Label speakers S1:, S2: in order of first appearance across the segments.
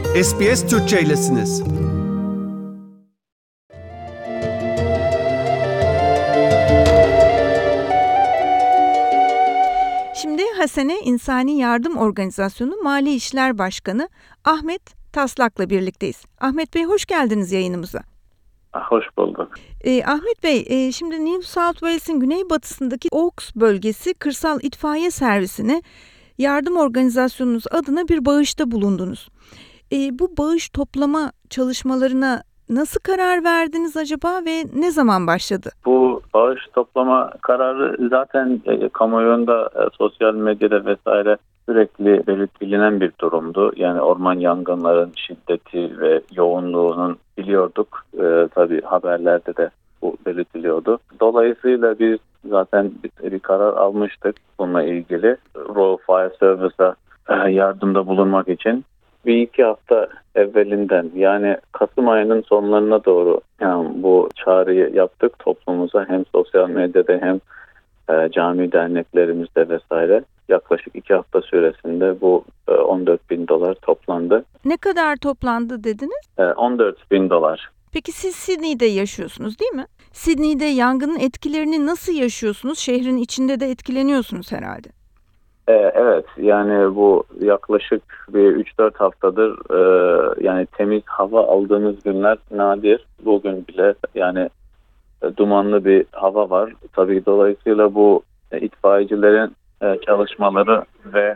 S1: SBS Türkçe'ylesiniz.
S2: Şimdi Hasene İnsani Yardım Organizasyonu Mali İşler Başkanı Ahmet Taslak'la birlikteyiz. Ahmet Bey, hoş geldiniz yayınımıza.
S3: Hoş bulduk.
S2: Ahmet Bey, şimdi New South Wales'in güneybatısındaki Oaks bölgesi Kırsal İtfaiye Servisi'ne yardım organizasyonunuz adına bir bağışta bulundunuz. Bu bağış toplama çalışmalarına nasıl karar verdiniz acaba ve ne zaman başladı?
S3: Bu bağış toplama kararı zaten kamuoyunda, sosyal medyada vesaire sürekli bilinen bir durumdu. Yani orman yangınların şiddeti ve yoğunluğunun biliyorduk. Tabii haberlerde de bu belirtiliyordu. Dolayısıyla biz zaten bir karar almıştık bununla ilgili. Rural Fire Service'a yardımda bulunmak için. Bir iki hafta evvelinden, yani Kasım ayının sonlarına doğru bu çağrıyı yaptık toplumumuza, hem sosyal medyada hem cami derneklerimizde vesaire. Yaklaşık 2 hafta süresinde bu $14,000 toplandı.
S2: Ne kadar toplandı dediniz?
S3: $14,000.
S2: Peki siz Sydney'de yaşıyorsunuz, değil mi? Sydney'de yangının etkilerini nasıl yaşıyorsunuz? Şehrin içinde de etkileniyorsunuz herhalde.
S3: Evet, yani bu yaklaşık bir 3-4 haftadır yani temiz hava aldığımız günler nadir. Bugün bile yani dumanlı bir hava var. Tabii dolayısıyla bu itfaiyecilerin çalışmaları ve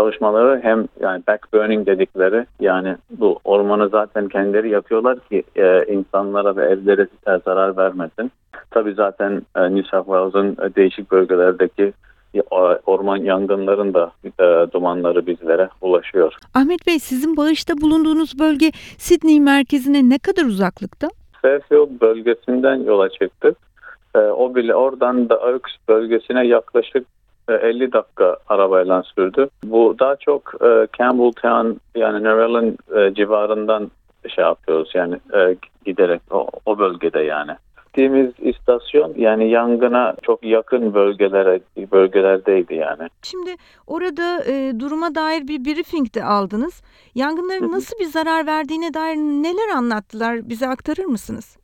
S3: hem yani backburning dedikleri, yani bu ormanı zaten kendileri yakıyorlar ki insanlara ve evlere zarar vermesin. Tabii zaten New South Wales'ın değişik bölgelerdeki orman yangınların da dumanları bizlere ulaşıyor.
S2: Ahmet Bey, sizin bağışta bulunduğunuz bölge Sydney merkezine ne kadar uzaklıkta?
S3: Fairfield bölgesinden yola çıktık. O bile oradan da Oaks bölgesine yaklaşık 50 dakika arabayla sürdü. Bu daha çok Campbelltown, yani Narellan civarından yapıyoruz, yani giderek o bölgede yani. Gittiğimiz istasyon yani yangına çok yakın bölgelerdeydi yani.
S2: Şimdi orada duruma dair bir briefing de aldınız. Yangınların nasıl bir zarar verdiğine dair neler anlattılar? Bize aktarır mısınız?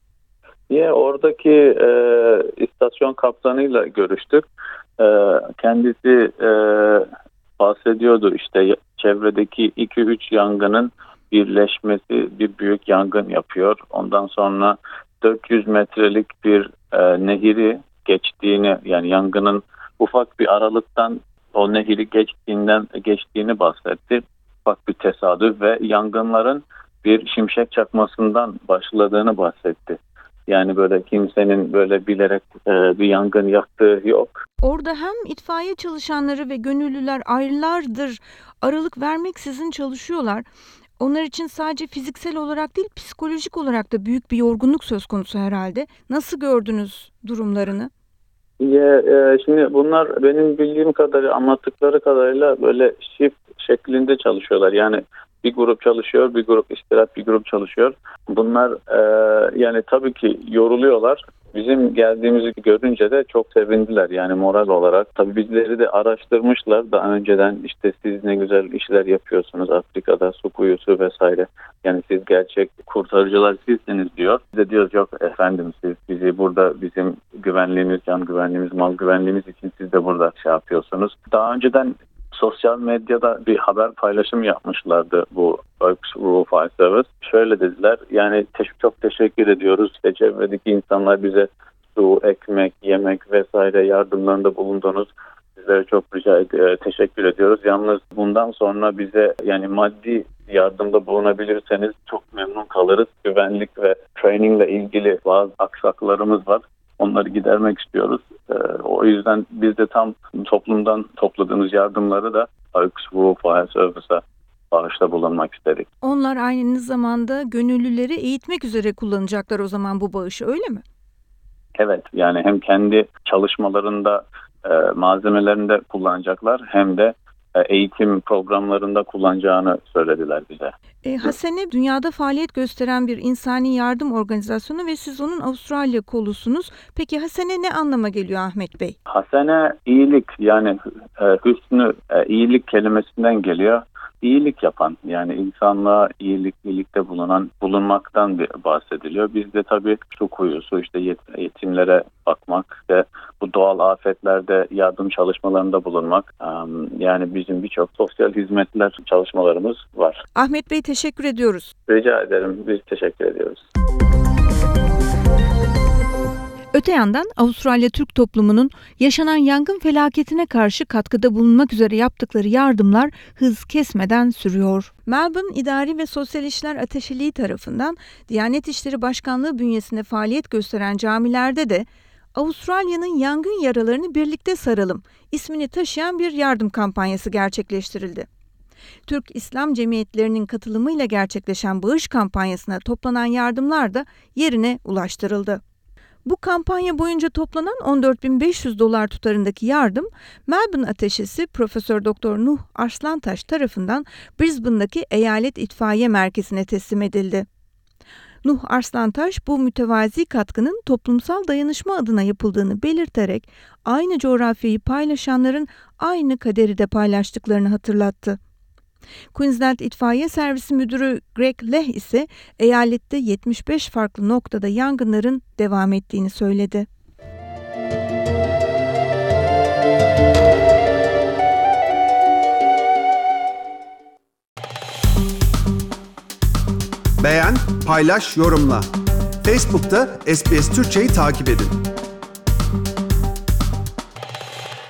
S3: Oradaki istasyon kaptanıyla görüştük. Kendisi bahsediyordu, işte çevredeki 2-3 yangının birleşmesi bir büyük yangın yapıyor. Ondan sonra 400 metrelik bir nehri geçtiğini, yani yangının ufak bir aralıktan o nehri geçtiğini bahsetti. Ufak bir tesadüf ve yangınların bir şimşek çakmasından başladığını bahsetti. Yani böyle kimsenin böyle bilerek bir yangın yaktığı yok.
S2: Orada hem itfaiye çalışanları ve gönüllüler aylardır aralık vermeksizin çalışıyorlar. Onlar için sadece fiziksel olarak değil, psikolojik olarak da büyük bir yorgunluk söz konusu herhalde. Nasıl gördünüz durumlarını?
S3: Şimdi bunlar benim bildiğim kadarıyla, anlattıkları kadarıyla böyle shift şeklinde çalışıyorlar. Yani bir grup çalışıyor, bir grup istirahat, bir grup çalışıyor. Bunlar yani tabii ki yoruluyorlar. Bizim geldiğimizi görünce de çok sevindiler, yani moral olarak. Tabii bizleri de araştırmışlar daha önceden, işte siz ne güzel işler yapıyorsunuz Afrika'da, su kuyusu vesaire. Yani siz gerçek kurtarıcılar sizsiniz diyor. Biz de diyoruz, yok efendim, siz bizi burada bizim güvenliğimiz, can güvenliğimiz, mal güvenliğimiz için siz de burada yapıyorsunuz. Daha önceden sosyal medyada bir haber paylaşım yapmışlardı bu Oaks Rural Fire Service. Şöyle dediler, yani çok teşekkür ediyoruz. İşte çevredeki insanlar bize su, ekmek, yemek vesaire yardımlarında bulundunuz. Sizlere çok teşekkür ediyoruz. Yalnız bundan sonra bize yani maddi yardımda bulunabilirseniz çok memnun kalırız. Güvenlik ve training ile ilgili bazı aksaklarımız var. Onları gidermek istiyoruz. O yüzden biz de tam toplumdan topladığımız yardımları da Oaks Rural Fire Service'a bağışta bulunmak istedik.
S2: Onlar aynı zamanda gönüllüleri eğitmek üzere kullanacaklar o zaman bu bağışı, öyle mi?
S3: Evet, yani hem kendi çalışmalarında, malzemelerinde kullanacaklar, hem de eğitim programlarında kullanacağını söylediler bize.
S2: Hasene dünyada faaliyet gösteren bir insani yardım organizasyonu ve siz onun Avustralya kolusunuz. Peki Hasene ne anlama geliyor Ahmet Bey?
S3: Hasene iyilik, yani hüsnü, iyilik kelimesinden geliyor. iyilik yapan, yani insanlığa iyilikte bulunmaktan bahsediliyor. Biz de tabii su kuyusu, işte yetimlere bakmak ve bu doğal afetlerde yardım çalışmalarında bulunmak, yani bizim birçok sosyal hizmetler çalışmalarımız var.
S2: Ahmet Bey, teşekkür ediyoruz.
S3: Rica ederim. Biz teşekkür ediyoruz.
S2: Öte yandan Avustralya Türk toplumunun yaşanan yangın felaketine karşı katkıda bulunmak üzere yaptıkları yardımlar hız kesmeden sürüyor. Melbourne İdari ve Sosyal İşler Ateşeliği tarafından Diyanet İşleri Başkanlığı bünyesinde faaliyet gösteren camilerde de Avustralya'nın yangın yaralarını birlikte saralım ismini taşıyan bir yardım kampanyası gerçekleştirildi. Türk İslam cemiyetlerinin katılımıyla gerçekleşen bağış kampanyasına toplanan yardımlar da yerine ulaştırıldı. Bu kampanya boyunca toplanan $14.500 tutarındaki yardım, Melbourne Ateşesi Profesör Doktor Nuh Arslantaş tarafından Brisbane'daki Eyalet İtfaiye Merkezi'ne teslim edildi. Nuh Arslantaş bu mütevazi katkının toplumsal dayanışma adına yapıldığını belirterek aynı coğrafyayı paylaşanların aynı kaderi de paylaştıklarını hatırlattı. Queensland İtfaiye Servisi Müdürü Greg Leh ise eyalette 75 farklı noktada yangınların devam ettiğini söyledi.
S1: Beğen, paylaş, yorumla. Facebook'ta SBS Türkçe'yi takip edin.